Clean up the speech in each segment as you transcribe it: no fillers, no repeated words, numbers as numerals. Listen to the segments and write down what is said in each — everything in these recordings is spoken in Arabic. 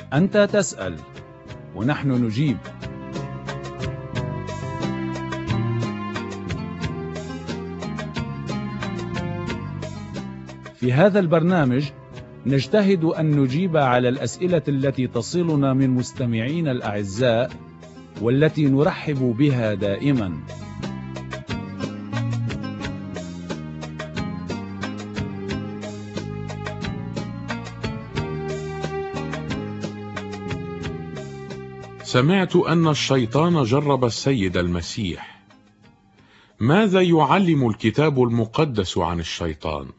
أنت تسأل ونحن نجيب. في هذا البرنامج نجتهد أن نجيب على الأسئلة التي تصلنا من مستمعين الأعزاء والتي نرحب بها دائما. سمعت أن الشيطان جرب السيد المسيح. ماذا يعلم الكتاب المقدس عن الشيطان؟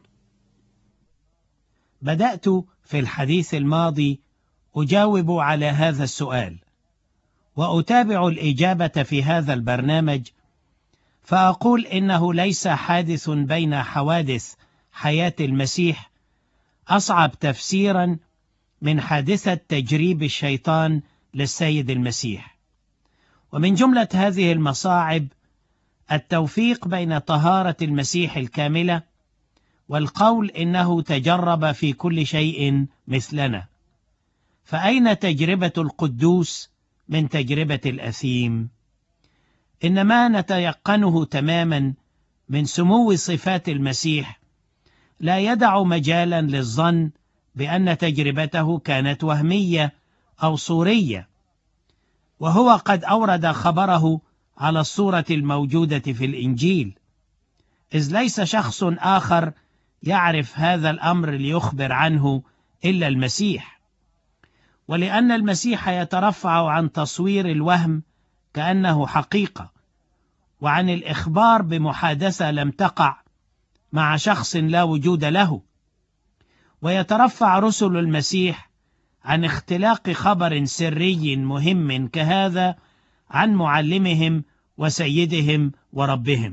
بدأت في الحديث الماضي أجاوب على هذا السؤال، وأتابع الإجابة في هذا البرنامج، فأقول إنه ليس حادث بين حوادث حياة المسيح أصعب تفسيرا من حادثة تجريب الشيطان للسيد المسيح. ومن جملة هذه المصاعب التوفيق بين طهارة المسيح الكاملة والقول إنه تجرب في كل شيء مثلنا. فأين تجربة القدوس من تجربة الأثيم؟ إن ما نتيقنه تماما من سمو صفات المسيح لا يدع مجالا للظن بأن تجربته كانت وهمية أو صورية، وهو قد أورد خبره على الصورة الموجودة في الإنجيل، إذ ليس شخص آخر يعرف هذا الأمر ليخبر عنه إلا المسيح. ولأن المسيح يترفع عن تصوير الوهم كأنه حقيقة، وعن الإخبار بمحادثة لم تقع مع شخص لا وجود له، ويترفع رسل المسيح عن اختلاق خبر سري مهم كهذا عن معلمهم وسيدهم وربهم.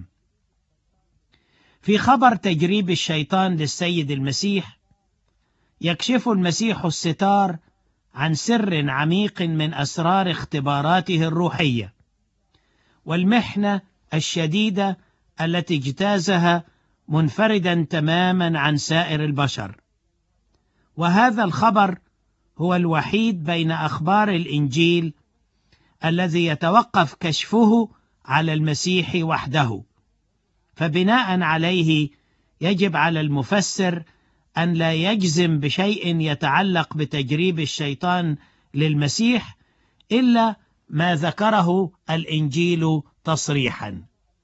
في خبر تجريب الشيطان للسيد المسيح يكشف المسيح الستار عن سر عميق من أسرار اختباراته الروحية والمحنة الشديدة التي اجتازها منفردا تماما عن سائر البشر. وهذا الخبر هو الوحيد بين أخبار الإنجيل الذي يتوقف كشفه على المسيح وحده، فبناء عليه يجب على المفسر أن لا يجزم بشيء يتعلق بتجريب الشيطان للمسيح إلا ما ذكره الإنجيل تصريحا.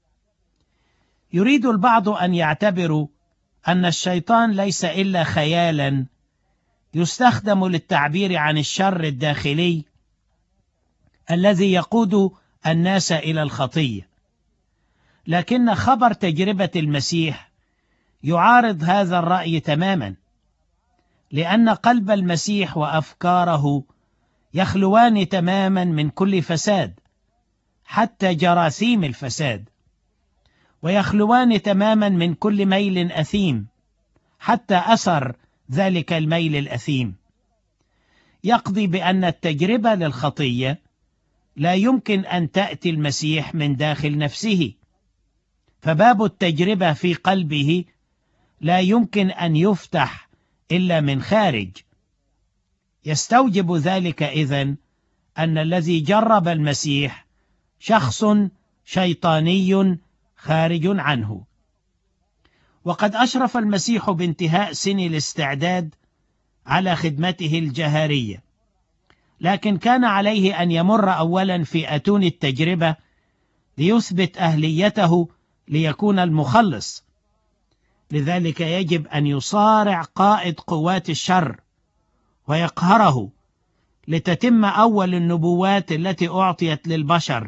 يريد البعض أن يعتبروا أن الشيطان ليس إلا خيالا يستخدم للتعبير عن الشر الداخلي الذي يقود الناس إلى الخطية، لكن خبر تجربة المسيح يعارض هذا الرأي تماما، لأن قلب المسيح وأفكاره يخلوان تماما من كل فساد حتى جراثيم الفساد، ويخلوان تماما من كل ميل أثيم حتى أثر ذلك الميل الأثيم. يقضي بأن التجربة للخطية لا يمكن أن تأتي المسيح من داخل نفسه، فباب التجربة في قلبه لا يمكن أن يفتح إلا من خارج. يستوجب ذلك إذن أن الذي جرب المسيح شخص شيطاني خارج عنه. وقد أشرف المسيح بانتهاء سن الاستعداد على خدمته الجهارية، لكن كان عليه أن يمر أولا في أتون التجربة ليثبت أهليته ليكون المخلص. لذلك يجب أن يصارع قائد قوات الشر ويقهره لتتم أول النبوات التي أعطيت للبشر،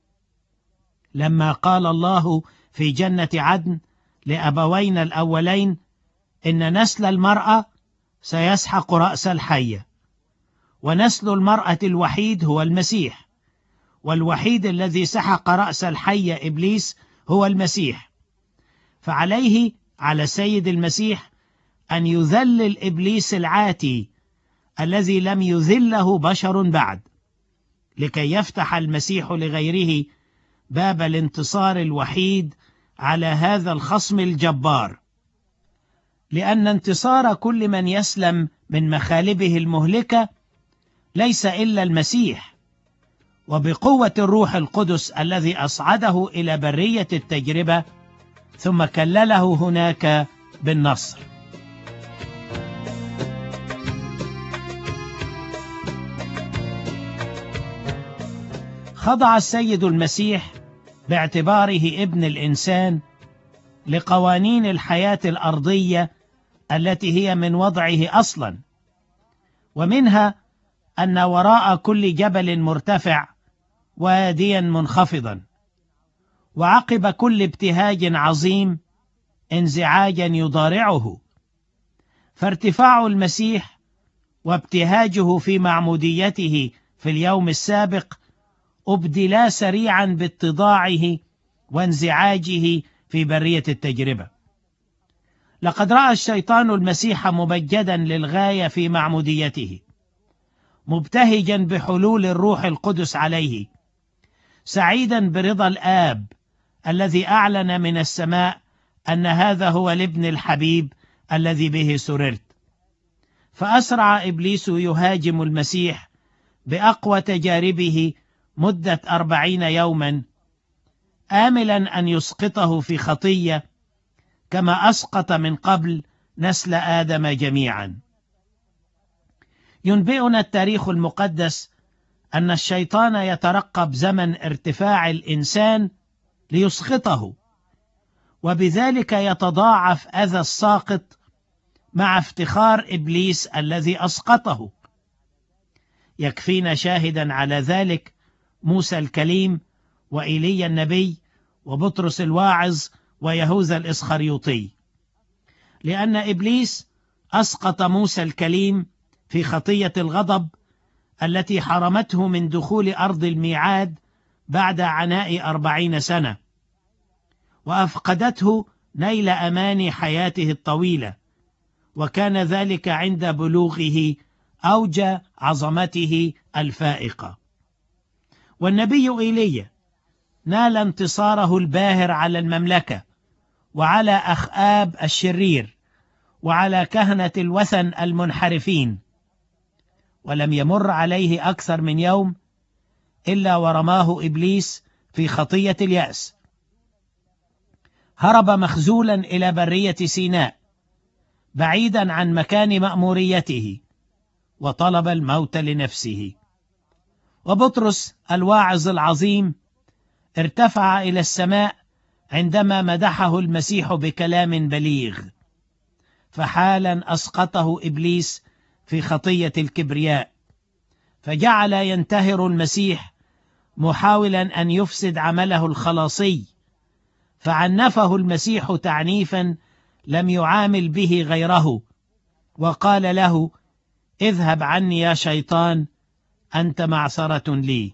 لما قال الله في جنة عدن لأبوينا الأولين إن نسل المرأة سيسحق رأس الحية، ونسل المرأة الوحيد هو المسيح، والوحيد الذي سحق رأس الحية إبليس هو المسيح. فعليه على السيد المسيح أن يذلل إبليس العاتي الذي لم يذله بشر بعد، لكي يفتح المسيح لغيره باب الانتصار الوحيد على هذا الخصم الجبار. لأن انتصار كل من يسلم من مخالبه المهلكة ليس إلا المسيح، وبقوة الروح القدس الذي أصعده إلى برية التجربة ثم كلله هناك بالنصر. خضع السيد المسيح باعتباره ابن الإنسان لقوانين الحياة الأرضية التي هي من وضعه أصلا، ومنها أن وراء كل جبل مرتفع واديا منخفضا، وعقب كل ابتهاج عظيم انزعاجا يضارعه. فارتفاع المسيح وابتهاجه في معموديته في اليوم السابق أبدلا سريعا باتضاعه وانزعاجه في برية التجربة. لقد رأى الشيطان المسيح مبجدا للغاية في معموديته، مبتهجا بحلول الروح القدس عليه، سعيدا برضا الآب الذي أعلن من السماء أن هذا هو الابن الحبيب الذي به سررت. فأسرع إبليس يهاجم المسيح بأقوى تجاربه مدة 40 يوما، آملا أن يسقطه في خطية كما أسقط من قبل نسل آدم جميعا. ينبئنا التاريخ المقدس أن الشيطان يترقب زمن ارتفاع الإنسان ليسقطه، وبذلك يتضاعف أذى الساقط مع افتخار إبليس الذي أسقطه. يكفينا شاهدا على ذلك موسى الكليم وإيليا النبي وبطرس الواعظ ويهوذا الإسخريوطي، لأن إبليس أسقط موسى الكليم في خطية الغضب التي حرمته من دخول أرض الميعاد بعد عناء 40 سنة، وأفقدته نيل أماني حياته الطويلة، وكان ذلك عند بلوغه أوج عظمته الفائقة. والنبي إيليا نال انتصاره الباهر على المملكة وعلى أخآب الشرير وعلى كهنة الوثن المنحرفين، ولم يمر عليه أكثر من يوم إلا ورماه إبليس في خطية اليأس. هرب مخزولا إلى برية سيناء بعيدا عن مكان مأموريته، وطلب الموت لنفسه. وبطرس الواعظ العظيم ارتفع إلى السماء عندما مدحه المسيح بكلام بليغ، فحالا أسقطه إبليس في خطية الكبرياء، فجعل ينتهر المسيح محاولا أن يفسد عمله الخلاصي، فعنفه المسيح تعنيفا لم يعامل به غيره، وقال له: اذهب عني يا شيطان، أنت معثرة لي.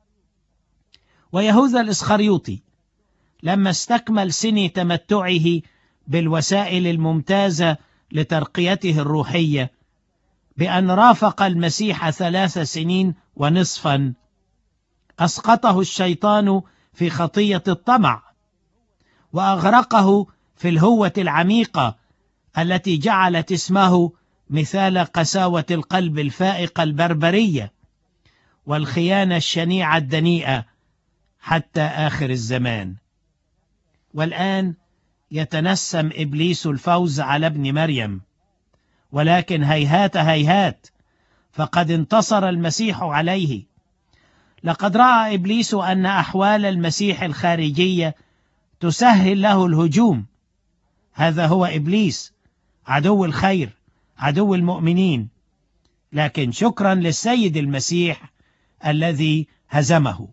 ويهوذا الإسخريوطي لما استكمل سن تمتعه بالوسائل الممتازة لترقيته الروحية بأن رافق المسيح 3 سنين ونصفا، أسقطه الشيطان في خطية الطمع، وأغرقه في الهوة العميقة التي جعلت اسمه مثال قساوة القلب الفائقة البربرية والخيانة الشنيعة الدنيئة حتى آخر الزمان. والآن يتنسم إبليس الفوز على ابن مريم، ولكن هيهات هيهات، فقد انتصر المسيح عليه. لقد رأى إبليس أن أحوال المسيح الخارجية تسهل له الهجوم. هذا هو إبليس، عدو الخير، عدو المؤمنين، لكن شكرا للسيد المسيح الذي هزمه.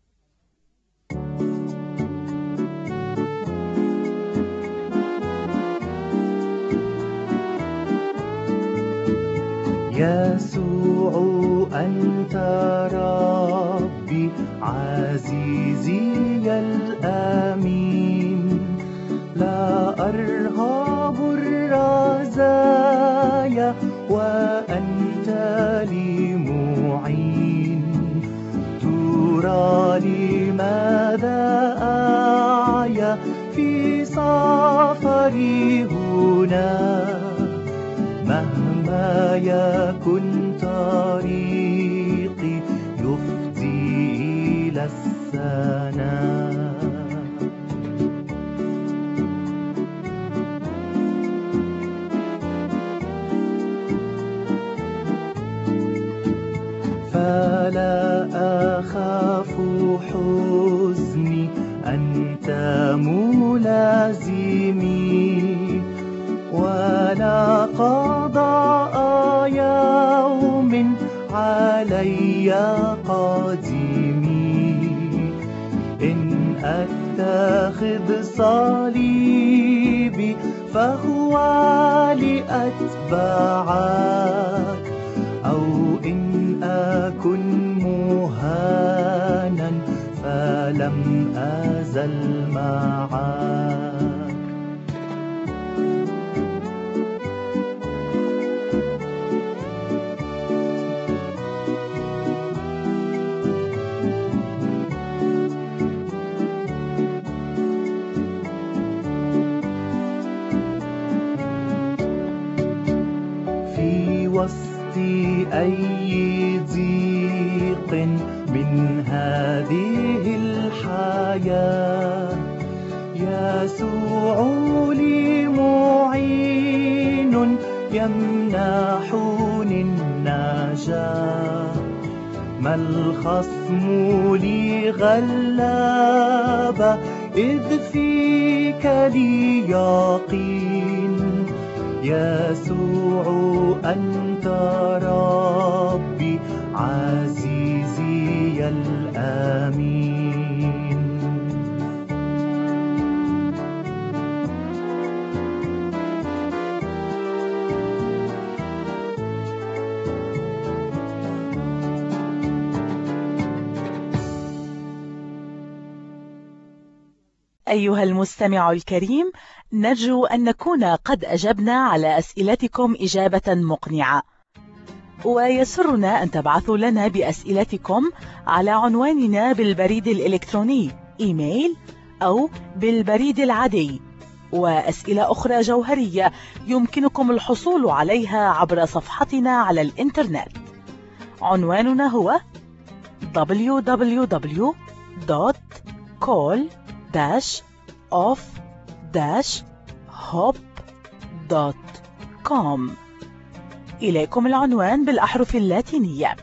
يسوع أنت ربي عزيزي الأمين، لا أرهب الرزايا وأنت لي معين. ترى لماذا أعيا في سفري هنا، مهما يكن طريقي يفضي إلى السناء. فلا أخاف حزني، أنت ملازمي، ولا قضاء يوم علي قادمي. إن أتخذ صليبي فهو لأتبعك، أو إن أكن مهانا فلم أزل معك. في وسط أي ضيق من هذه الحياة، يسوع لي معين يمنحني النجاة. ما الخصم لي غلابة، إذ فيك لي يقين. يسوع أنت ربي عزيزي الآمين. أيها المستمع الكريم، نرجو أن نكون قد أجبنا على أسئلتكم إجابة مقنعة، ويسرنا أن تبعثوا لنا بأسئلتكم على عنواننا بالبريد الإلكتروني إيميل أو بالبريد العادي. وأسئلة أخرى جوهرية يمكنكم الحصول عليها عبر صفحتنا على الإنترنت. عنواننا هو www.call-off-hop.com. إليكم العنوان بالأحرف اللاتينية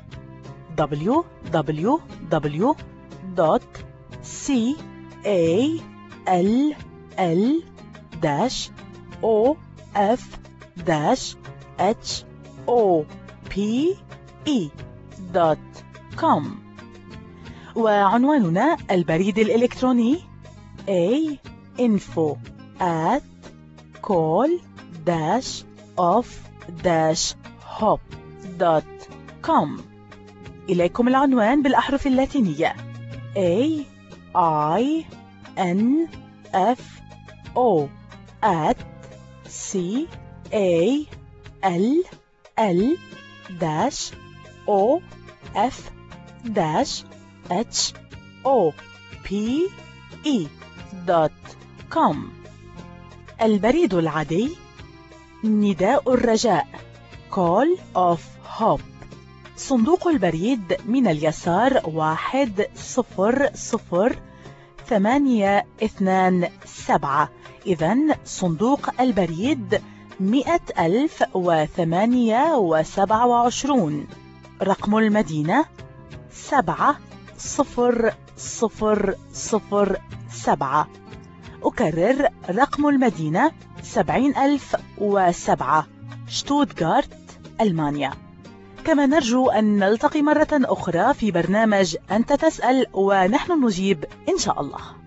www.call-off-hop.com. وعنواننا البريد الإلكتروني info@call-off-hop.com. إليكم العنوان بالأحرف اللاتينية info@call-off-hop.com. البريد العادي نداء الرجاء Call of Hope، صندوق البريد من اليسار 1002827. إذن صندوق البريد 100,028. رقم المدينة 70007. أكرر رقم المدينة 70,007، شتوتغارت، ألمانيا. كما نرجو أن نلتقي مرة أخرى في برنامج أنت تسأل ونحن نجيب إن شاء الله.